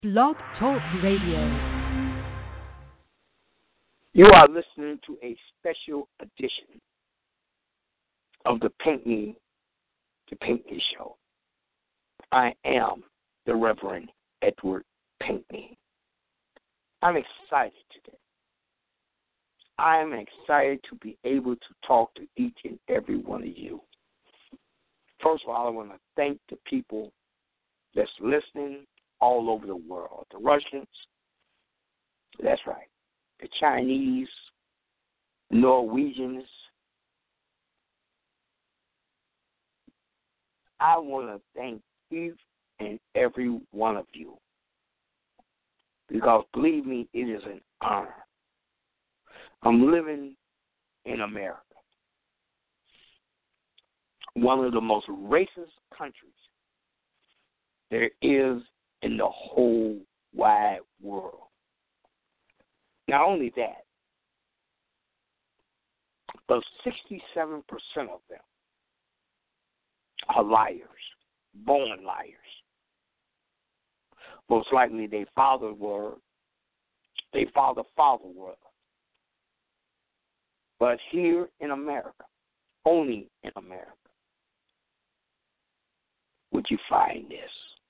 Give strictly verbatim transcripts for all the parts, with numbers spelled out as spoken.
Blog Talk Radio. You are listening to a special edition of the Pinckney, the Pinckney Show. I am the Reverend Edward Pinckney. I'm excited today. I am excited to be able to talk to each and every one of you. First of all, I want to thank the people that's listening all over the world. The Russians, that's right. The Chinese, Norwegians. I want to thank each and every one of you because, believe me, it is an honor. I'm living in America, one of the most racist countries there is in the whole wide world. Not only that, but sixty-seven percent of them are liars, born liars. Most likely they father were, they father father were. But here in America, only in America, would you find this.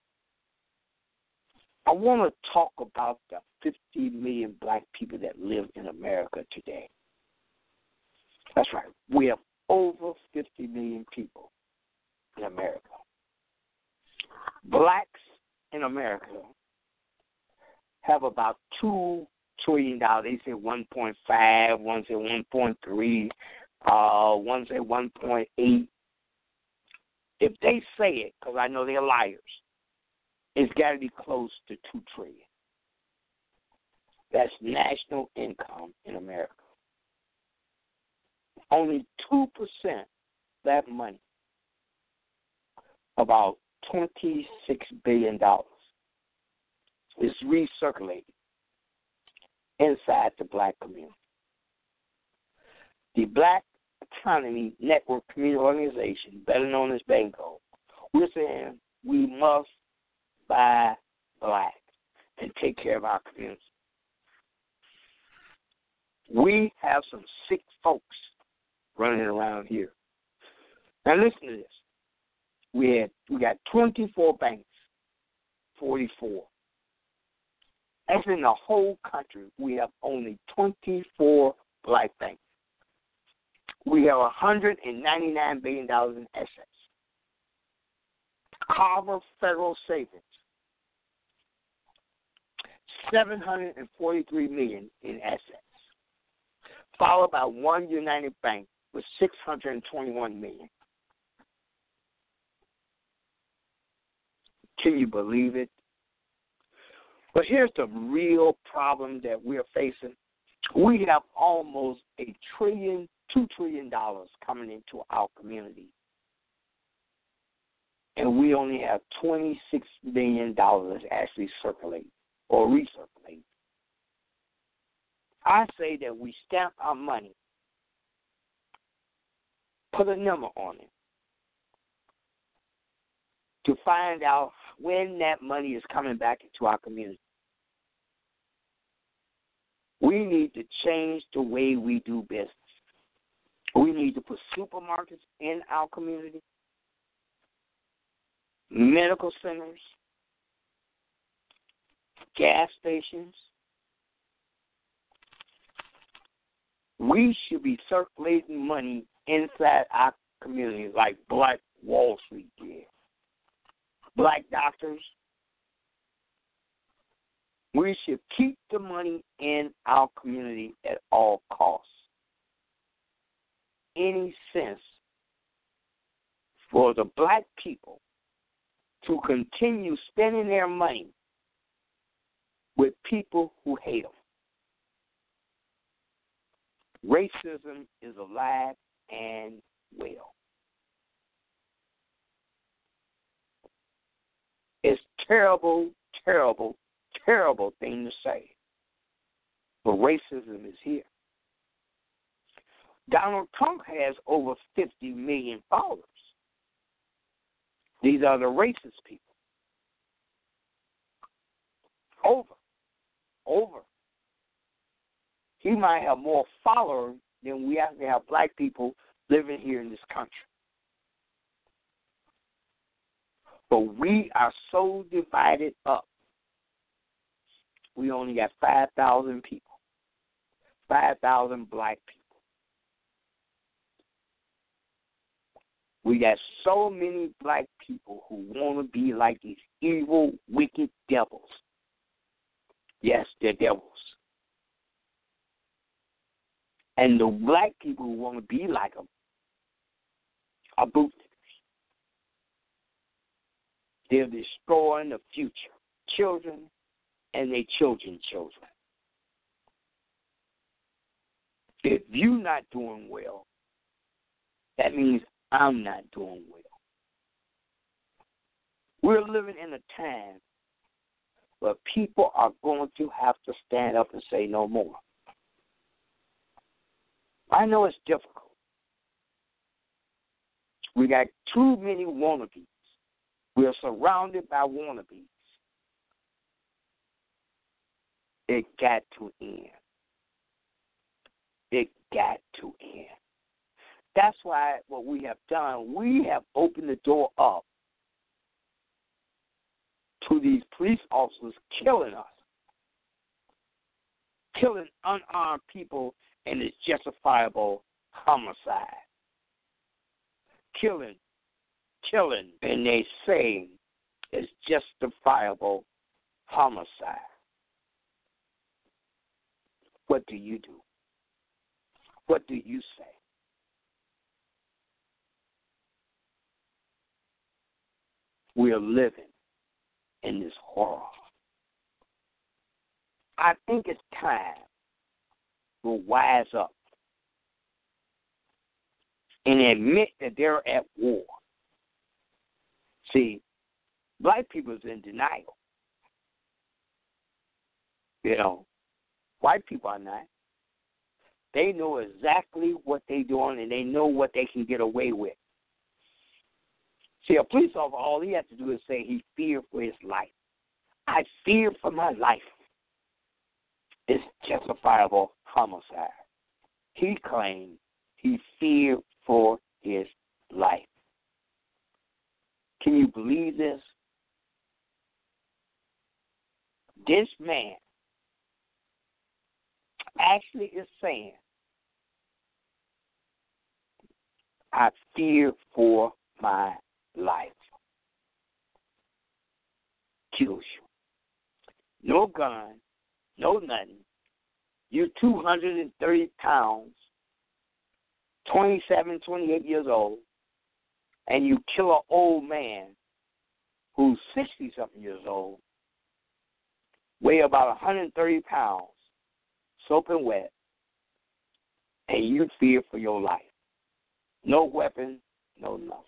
I want to talk about the fifty million black people that live in America today. That's right. We have over fifty million people in America. Blacks in America have about two trillion dollars. They say one point five, one say one point three, uh, one say one point eight. If they say it, because I know they're liars, it's got to be close to two trillion dollars. That's national income in America. Only two percent of that money, about twenty-six billion dollars, is recirculated inside the black community. The Black Economy Network Community Organization, better known as BANGO, we're saying we must buy black and take care of our community. We have some sick folks running around here. Now listen to this. We had we got twenty-four banks, forty-four. That's in the whole country. We have only twenty-four black banks. We have one hundred ninety-nine billion dollars in assets. Carver Federal Savings, seven hundred forty-three million dollars in assets, followed by One United Bank with six hundred twenty-one million dollars. Can you believe it? But here's the real problem that we're facing. We have almost a trillion, two trillion dollars coming into our community. And we only have twenty-six million dollars actually circulate or recirculate. I say that we stamp our money, put a number on it, to find out when that money is coming back into our community. We need to change the way we do business. We need to put supermarkets in our community, medical centers, gas stations. We should be circulating money inside our community like Black Wall Street did. Black doctors. We should keep the money in our community at all costs. Any sense for the black people to continue spending their money with people who hate them. Racism is alive and well. It's terrible, terrible, terrible thing to say, but racism is here. Donald Trump has over fifty million followers. These are the racist people. he might have more followers than we actually have black people living here in this country. But we are so divided up. We only got five thousand people, five thousand black people. We got so many black people who want to be like these evil, wicked devils. Yes, they're devils. And the black people who want to be like them are bootlickers. They're destroying the future, children and their children's children. If you're not doing well, that means I'm not doing well. We're living in a time where people are going to have to stand up and say no more. I know it's difficult. We got too many wannabes. We are surrounded by wannabes. It got to end. It got to end. That's why what we have done, we have opened the door up to these police officers killing us, killing unarmed people, and it's justifiable homicide. Killing, killing, and they say it's justifiable homicide. What do you do? What do you say? We are living in this horror. I think it's time to wise up and admit that they're at war. See, black people is in denial. You know, white people are not. They know exactly what they're doing, and they know what they can get away with. See, a police officer, all he has to do is say he feared for his life. I fear for my life. It's justifiable homicide. He claimed he feared for his life. Can you believe this? This man actually is saying, I fear for my life. Kills you. No gun, no nothing. You're two hundred thirty pounds, twenty-seven, twenty-eight years old, and you kill an old man who's sixty-something years old, weigh about one hundred thirty pounds, soaking wet, and you fear for your life. No weapon, no nothing.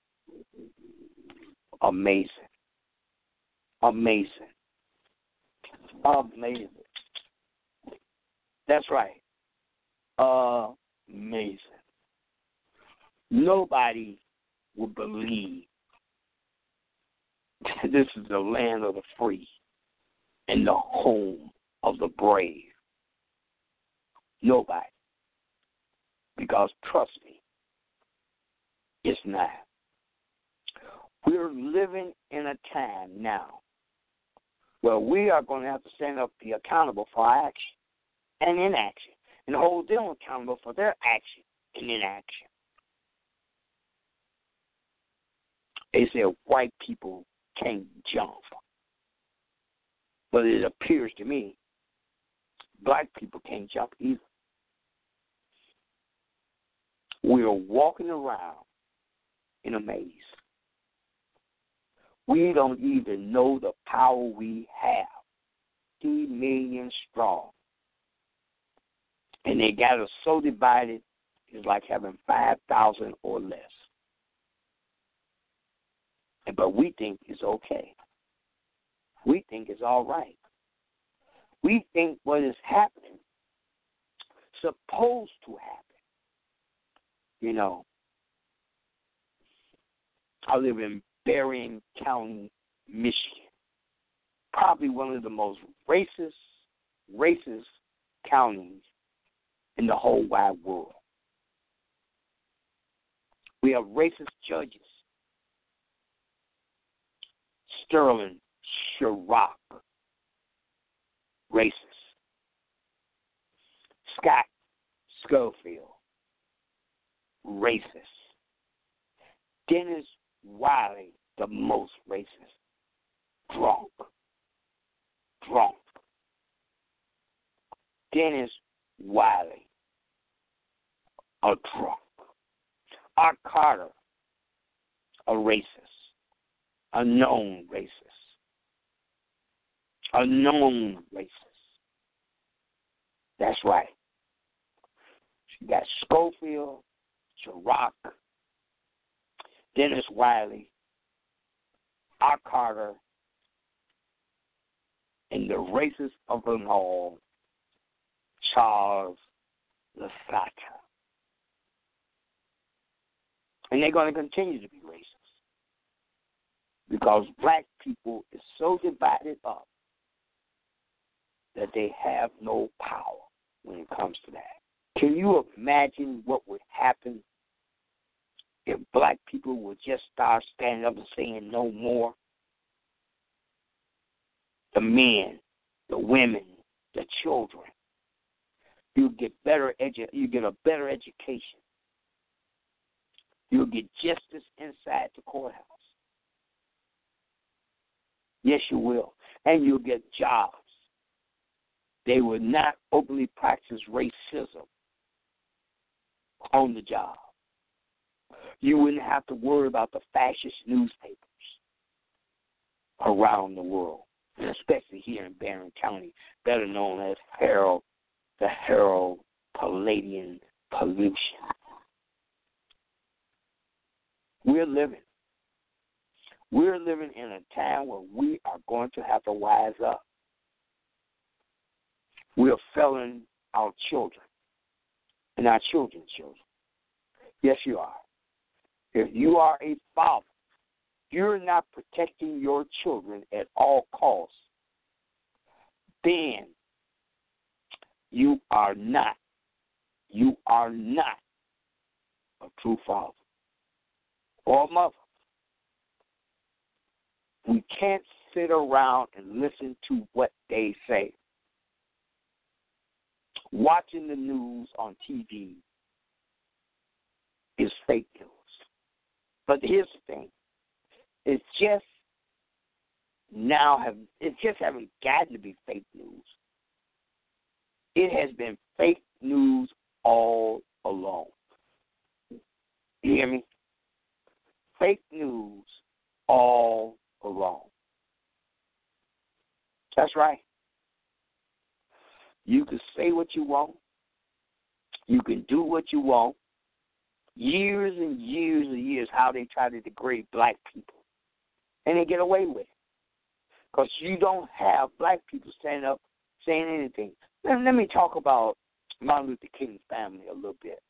Amazing. Amazing. Amazing. That's right. Amazing. Nobody would believe this is the land of the free and the home of the brave. Nobody. Because trust me, it's not. We're living in a time now where we are going to have to stand up, be accountable for our action and inaction, and hold them accountable for their action and inaction. They say white people can't jump, but it appears to me black people can't jump either. We are walking around in a maze. We don't even know the power we have. Three million strong. And they got us so divided, it's like having five thousand or less. But we think it's okay. We think it's all right. We think what is happening supposed to happen. You know, I live in Berrien County, Michigan. Probably one of the most racist, racist counties in the whole wide world. We have racist judges. Sterling Sherrock, racist. Scott Schofield, racist. Dennis Wiley, the most racist. Drunk. Drunk. Dennis Wiley, a drunk. Art Carter, a racist. A known racist. A known racist. That's right. You got Schofield, Chirac, Dennis Wiley, Art Carter, and the racist of them all, Charles Lasata. And they're going to continue to be racist because black people is so divided up that they have no power when it comes to that. Can you imagine what would happen if black people would just start standing up and saying no more? The men, the women, the children. You get better edu- you get a better education. You'll get justice inside the courthouse. Yes, you will. And you'll get jobs. They will not openly practice racism on the job. You wouldn't have to worry about the fascist newspapers around the world, and especially here in Barron County, better known as Herald, the Herald Palladian Pollution. We're living. We're living in a time where we are going to have to wise up. We're failing our children and our children's children. Yes, you are. If you are a father, you're not protecting your children at all costs, then you are not, you are not a true father or mother. We can't sit around and listen to what they say. Watching the news on T V is fake news. But here's the thing. It's just now have it just haven't gotten to be fake news. It has been fake news all along. You hear me? Fake news all along. That's right. You can say what you want. You can do what you want. Years and years and years how they try to degrade black people. And they get away with it. Because you don't have black people standing up saying anything. Let, let me talk about Martin Luther King's family a little bit.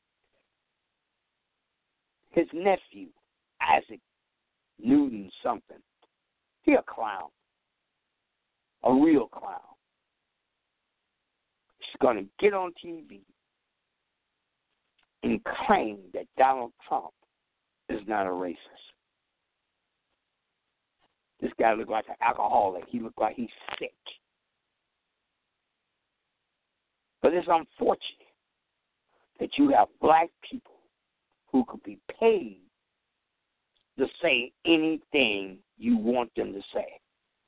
His nephew, Isaac Newton something, he a clown. A real clown. He's going to get on T V and claim that Donald Trump is not a racist. This guy looked like an alcoholic. He looked like he's sick. But it's unfortunate that you have black people who could be paid to say anything you want them to say.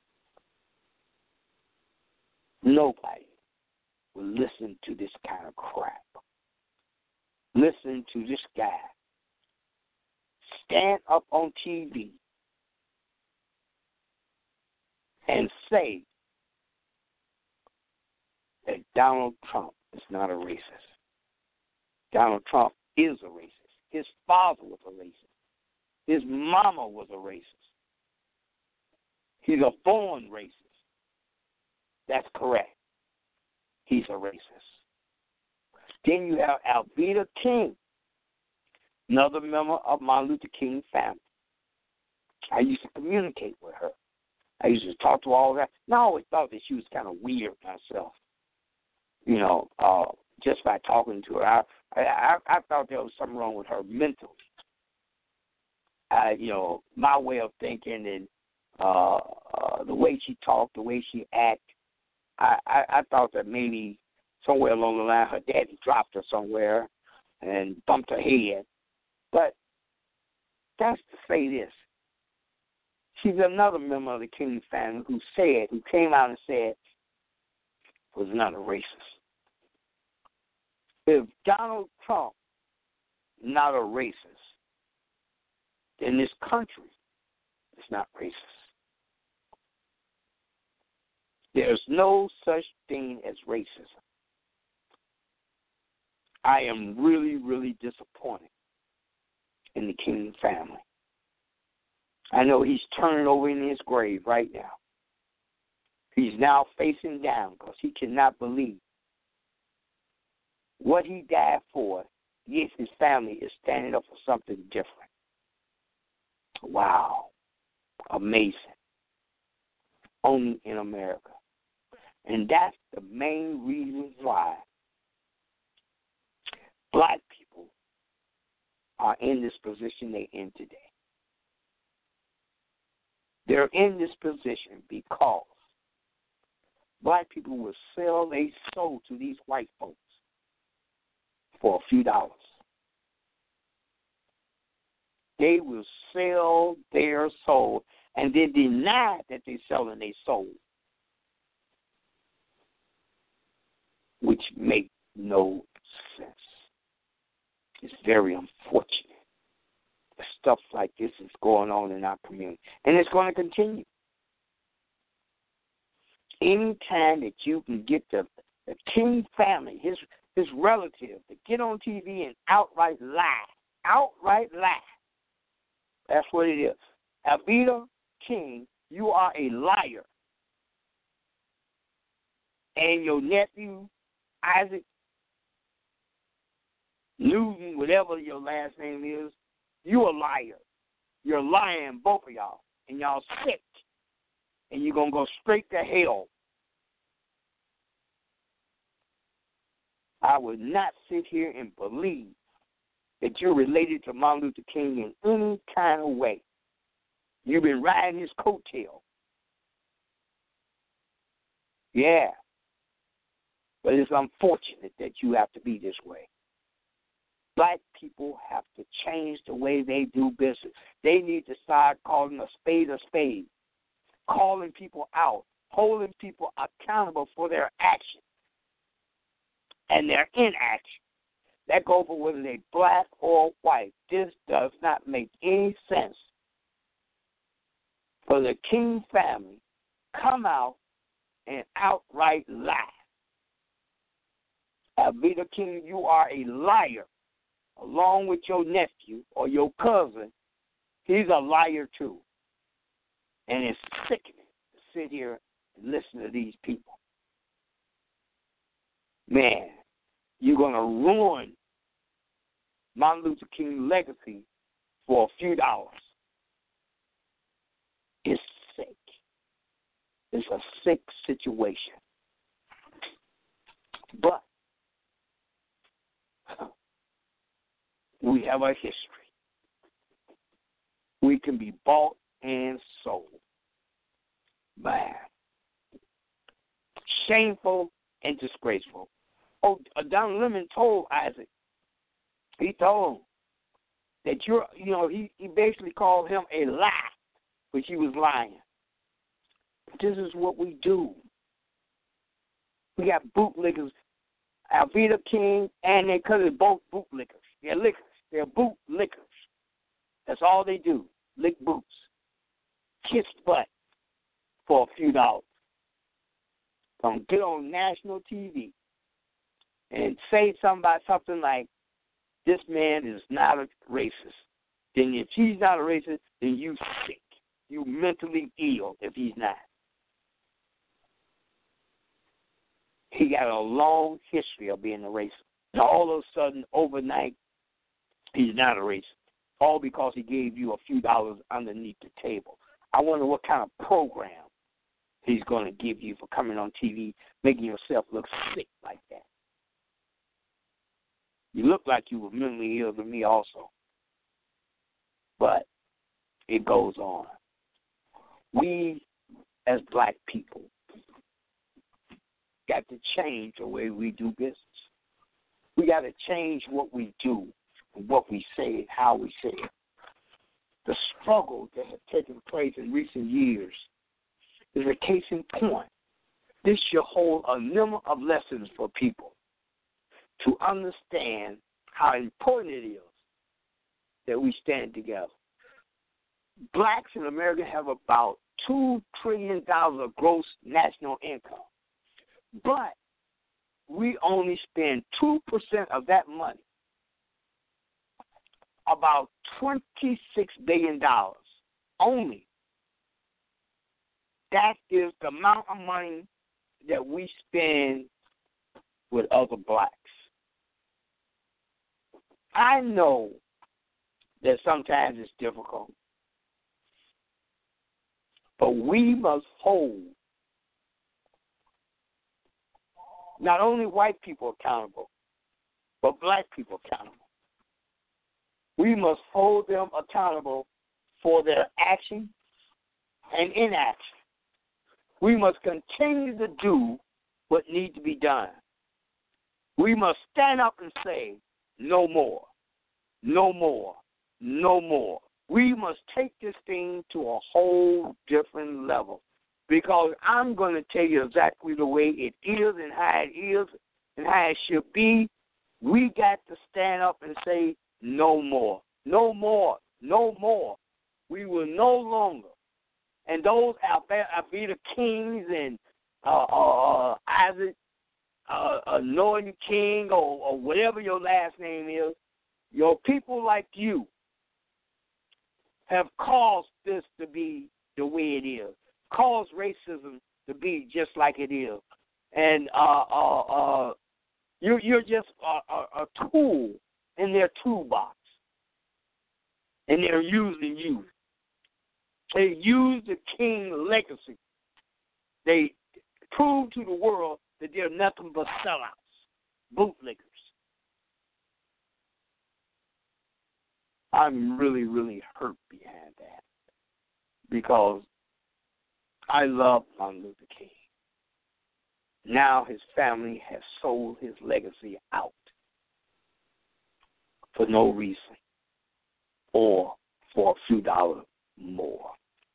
Nobody will listen to this kind of crap. Listen to this guy stand up on T V and say that Donald Trump is not a racist. Donald Trump is a racist. His father was a racist. His mama was a racist. He's a born racist. That's correct. He's a racist. Then you have Alveda King, another member of Martin Luther King family. I used to communicate with her. I used to talk to her all that. And I always thought that she was kind of weird myself. You know, uh, just by talking to her. I, I, I thought there was something wrong with her mentally. I, you know, my way of thinking and uh, uh, the way she talked, the way she acted, I, I, I thought that maybe somewhere along the line her daddy dropped her somewhere and bumped her head. But that's to say this. She's another member of the King family who said, who came out and said, was not a racist. If Donald Trump not a racist, then this country is not racist. There's no such thing as racism. I am really, really disappointed in the King family. I know he's turning over in his grave right now. He's now facing down because he cannot believe what he died for, yet his family is standing up for something different. Wow. Amazing. Only in America. And that's the main reason why black people are in this position they're in today. They're in this position because black people will sell their soul to these white folks for a few dollars. They will sell their soul, and they deny that they're selling their soul, which makes no sense. It's very unfortunate. Stuff like this is going on in our community, and it's going to continue. Anytime that you can get the, the King family, his his relative, to get on T V and outright lie, outright lie. That's what it is. Alveda King, you are a liar. And your nephew, Isaac Newton, whatever your last name is, you a liar. You're lying, both of y'all. And y'all sick. And you're going to go straight to hell. I would not sit here and believe that you're related to Martin Luther King in any kind of way. You've been riding his coattail. Yeah. But it's unfortunate that you have to be this way. Black people have to change the way they do business. They need to start calling a spade a spade, calling people out, holding people accountable for their actions and their inaction. That goes for whether they're black or white. This does not make any sense for the King family come out and outright lie. Alveda King, you are a liar. Along with your nephew or your cousin, he's a liar too. And it's sickening to sit here and listen to these people. Man, you're going to ruin Martin Luther King's legacy for a few dollars. It's sick. It's a sick situation. But we have a history. We can be bought and sold. Man. Shameful and disgraceful. Oh, Don Lemon told Isaac, he told him that you're, you know, he, he basically called him a lie, which he was lying. This is what we do. We got bootlickers, Alveda King and their cousin, both bootlickers. They're lickers. They're boot lickers. That's all they do. Lick boots. Kiss butt for a few dollars. Gonna get on national T V and say something about something like, this man is not a racist. Then if he's not a racist, then you sick. You mentally ill if he's not. He got a long history of being a racist. And all of a sudden, overnight, he's not a racist. All because he gave you a few dollars underneath the table. I wonder what kind of program he's going to give you for coming on T V, making yourself look sick like that. You look like you were mentally ill to me also. But it goes on. We, as black people, got to change the way we do business. We got to change what we do, what we say, and how we say it. The struggle that has taken place in recent years is a case in point. This should hold a number of lessons for people to understand how important it is that we stand together. Blacks in America have about two trillion dollars of gross national income, but we only spend two percent of that money, about twenty-six billion dollars only. That is the amount of money that we spend with other blacks. I know that sometimes it's difficult, but we must hold not only white people accountable, but black people accountable. We must hold them accountable for their action and inaction. We must continue to do what needs to be done. We must stand up and say, no more, no more, no more. We must take this thing to a whole different level, because I'm going to tell you exactly the way it is and how it is and how it should be. We got to stand up and say, no more, no more, no more. We will no longer. And those Alveda Kings and uh, uh, Isaac uh, Anointed King or, or whatever your last name is, your people like you have caused this to be the way it is, caused racism to be just like it is. And uh, uh, uh, you're, you're just a, a, a tool in their toolbox, and they're using you. They use the king legacy. They prove to the world that they're nothing but sellouts, bootlickers. I'm really, really hurt behind that, because I love Martin Luther King. Now his family has sold his legacy out for no reason or for a few dollars more.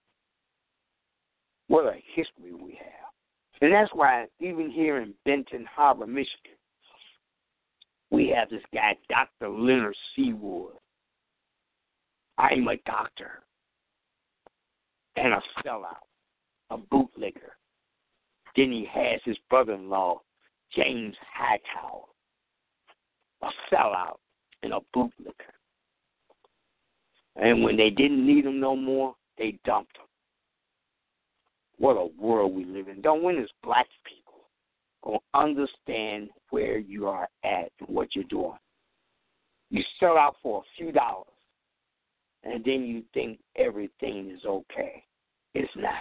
What a history we have. And that's why even here in Benton Harbor, Michigan, we have this guy, Doctor Leonard Seawood. I'm a doctor and a sellout, a bootlicker. Then he has his brother-in-law, James Hightower, a sellout and a bootlicker. And when they didn't need him no more, they dumped him. What a world we live in. Don't when as black people gonna understand where you are at and what you're doing. You sell out for a few dollars, and then you think everything is okay. It's not.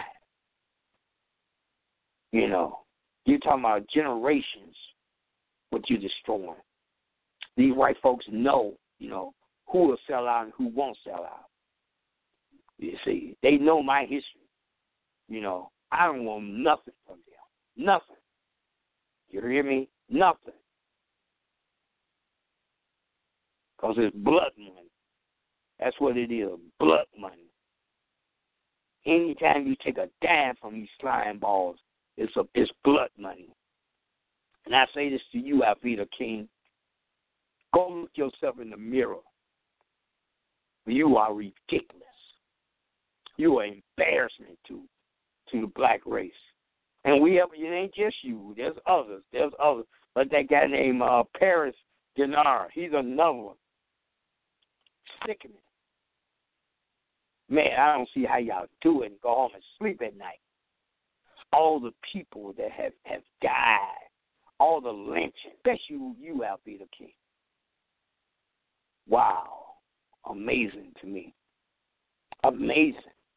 You know, you're talking about generations, what you're destroying. These white folks know, you know, who will sell out and who won't sell out. You see, they know my history. You know, I don't want nothing from them. Nothing. You hear me? Nothing. Because it's blood money. That's what it is, blood money. Anytime you take a dime from these slime balls, it's, a, it's blood money. And I say this to you, Alveda King. Go look yourself in the mirror. You are ridiculous. You are embarrassment to to the black race. And we have, it ain't just you. There's others. There's others. But that guy named uh, Paris Denard, he's another one. Sickening. Man, I don't see how y'all do it and go home and sleep at night. All the people that have, have died, all the lynching, especially you, Alveda King. Wow. Amazing to me. Amazing.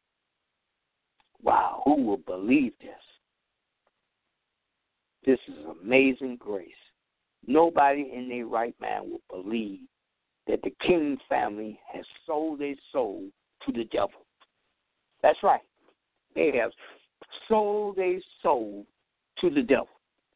Wow, who will believe this? This is amazing grace. nobody in their right mind will believe that the King family has sold their soul to the devil. That's right. They have sold their soul to the devil.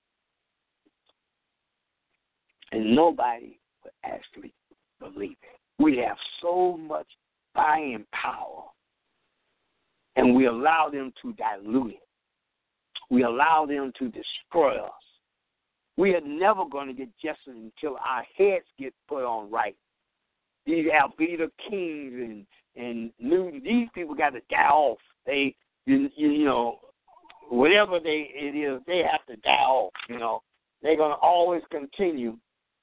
And nobody would actually believe it. We have so much buying power, and we allow them to dilute it. We allow them to destroy us. We are never going to get justice until our heads get put on right. These Alveda Kings and and new, these people got to die off. They, you, you know, whatever they it is, they have to die off. You know, they're going to always continue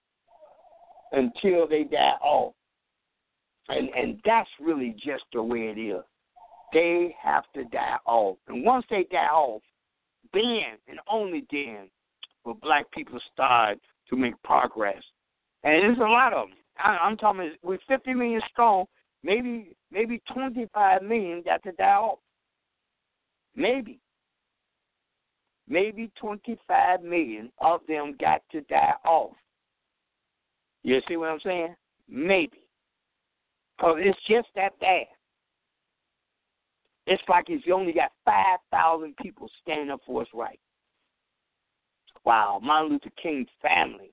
until they die off. And and that's really just the way it is. They have to die off. And once they die off, then and only then will black people start to make progress. And there's a lot of them. I, I'm talking, we're fifty million strong, maybe maybe twenty-five million got to die off. Maybe. Maybe twenty-five million of them got to die off. You see what I'm saying? Maybe. Because it's just that bad. It's like if you only got five thousand people standing up for what's right. Wow, Martin Luther King's family.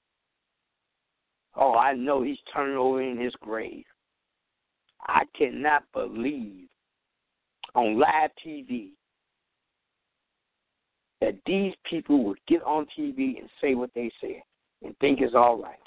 Oh, I know he's turning over in his grave. I cannot believe on live T V that these people would get on T V and say what they said and think it's all right.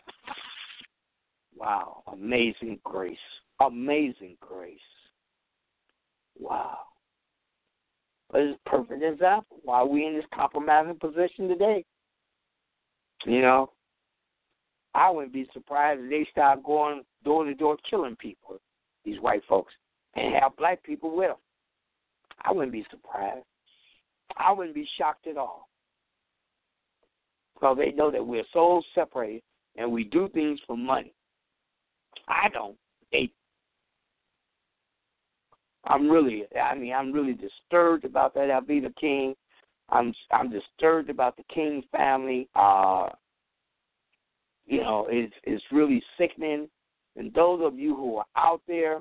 Wow, amazing grace. Amazing grace. Wow. But it's a perfect example why we're in this compromising position today. You know, I wouldn't be surprised if they start going door to door killing people, these white folks, and have black people with them. I wouldn't be surprised. I wouldn't be shocked at all. Because they know that we're so separated and we do things for money. I don't. They I'm really, I mean, I'm really disturbed about that Alveda King. I'm, I'm disturbed about the King family. Uh, you know, it's, it's really sickening. And those of you who are out there,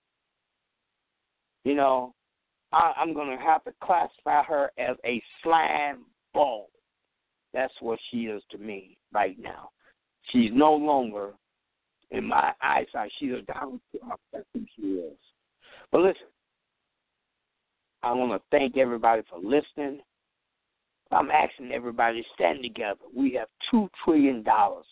you know, I, I'm going to have to classify her as a slime ball. That's what she is to me right now. She's no longer, in my eyesight, she's a down. That's who she is. But listen, I want to thank everybody for listening. I'm asking everybody to stand together. We have two trillion dollars.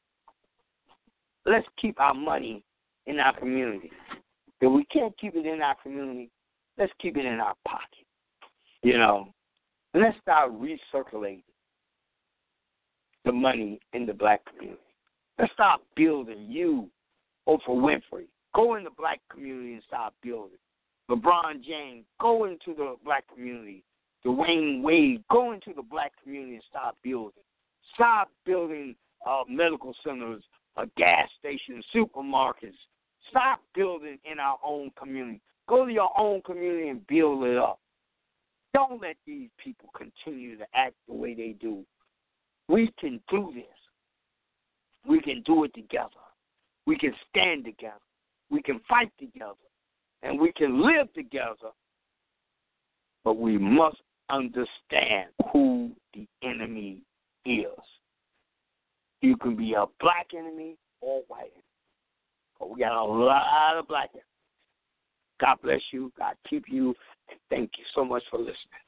Let's keep our money in our community. If we can't keep it in our community, let's keep it in our pocket. You know, and let's start recirculating the money in the black community. Let's start building. You, Oprah Winfrey, go in the black community and start building. LeBron James, go into the black community. Dwayne Wade, go into the black community and start building. Start building uh, medical centers, uh, gas stations, supermarkets. Start building in our own community. Go to your own community and build it up. Don't let these people continue to act the way they do. We can do this. We can do it together. We can stand together. We can fight together. And we can live together, but we must understand who the enemy is. You can be a black enemy or a white enemy, but we got a lot of black enemies. God bless you. God keep you. And thank you so much for listening.